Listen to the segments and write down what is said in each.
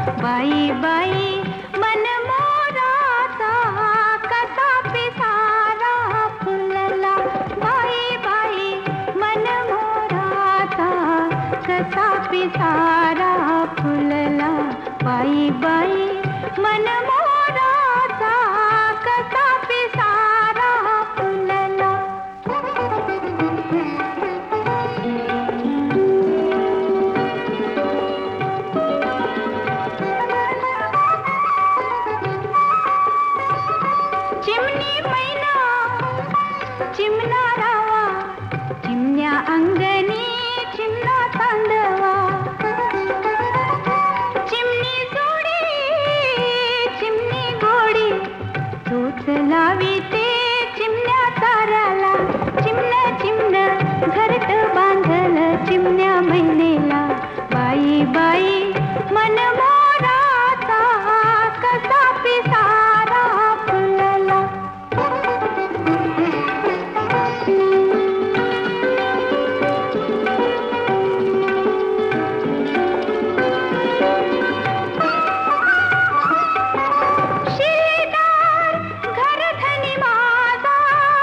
बाई बाई मन मोराचा कसा पिसारा फुलला. बाई बाई मन मोराचा कसा पिसारा फुलला. बाई बाई मन मोराचा कसा पिसारा फुलला. चिमणी मैना चिमणा रावा, चिमण्या अंगणी चिमणा तांडवा. चिमणी जोडी चिमणी गोडी, तूच लाविते चिमण्या ताराला. चिमण चिमण घरट बांधल चिमण्या मैनेला. बाई बाई मन मोराचा कसा पिसारा फुलला. शिलेदार घरधनी माझा,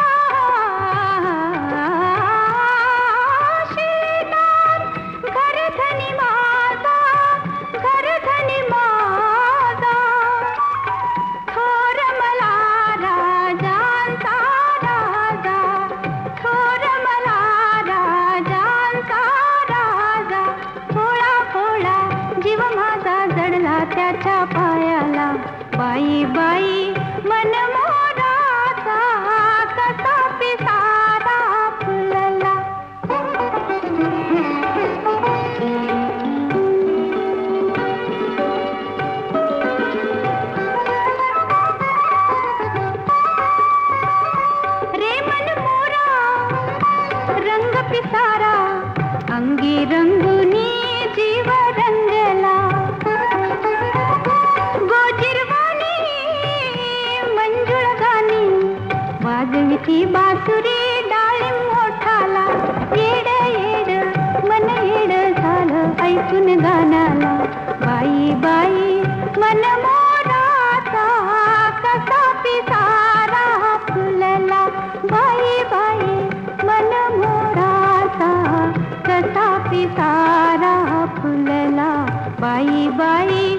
शिलेदार घरधनी माझा, घरधनी माझा. थोर मला राजांचा राजा, थोर मला राजांचा राजा. भोळा भोळा जीव माझा जडला त्याच्या पायाला. बाई बाई मन मोराचा कसा पिसारा फुलला. रे मन मोरा रंग पिसारा, अंगी रंगुनी जीव रंगला. गोजिरवाणी मंजुळ गाणी वाजविती बासुरी डाळिंब मोठाला. येड येड मन येड झालं ऐकून गाण्याला. बाई बाई मन मोराचा कसा पिसारा फुलला. बाई बाई मन मोराचा कसा पिसारा फुलला. बाई बाई